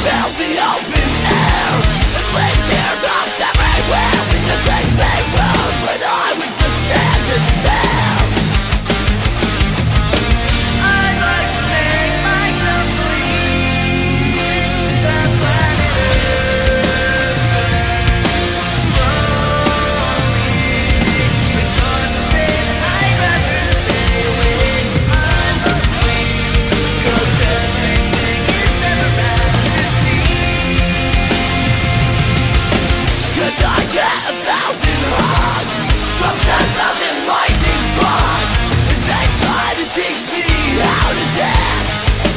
fill the open air and leave teardrops everywhere. The thing may run when I would just stand and stare. I'd like to make myself believe that planet Earth slowly. It's hard to say that I'd rather stay away from my queen, 'cause everything is never as it seems. 'Cause I get 1,000 hugs from 10,000 lightning bugs as they try to teach me how to dance.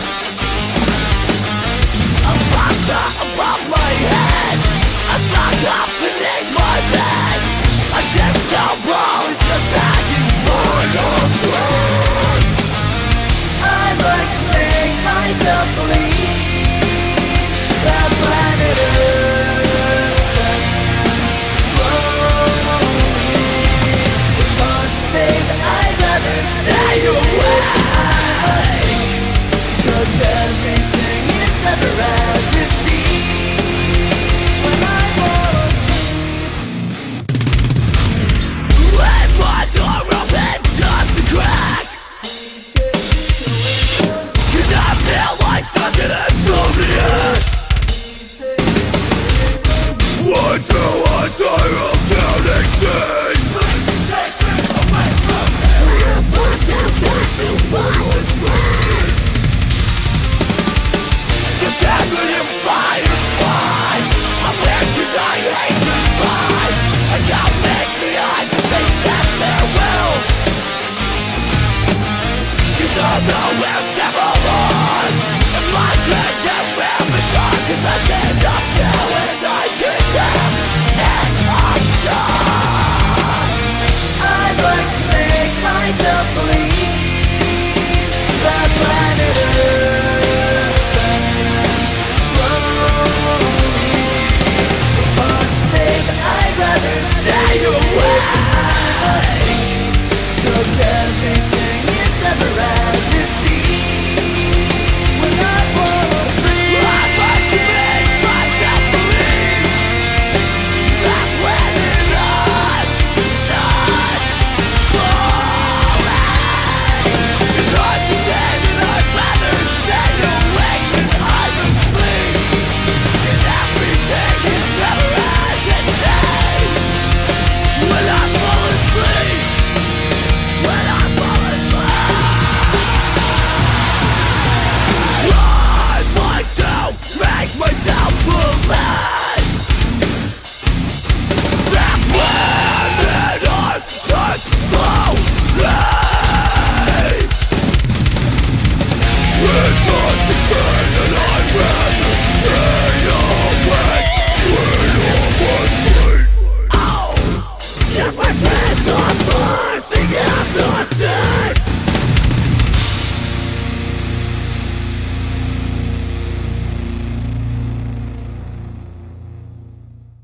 A pasta above my head, a sock up beneath my bed, a disco ball is just hanging for the thread. I'd like to make myself believe that planet Earth turns slowly. It's hard to say that I'd rather stay away, 'cause everything is never as it seems. When I fall asleep, let my door open just a crack, 'cause I feel like such an insomniac. Why do I die of counting sin? So tell me if I fight. I'm here 'cause I hate goodbyes. I got misty eyes as they set their will, 'cause I know we're several on, and my dreams get real bizarre, 'cause I stand up to it.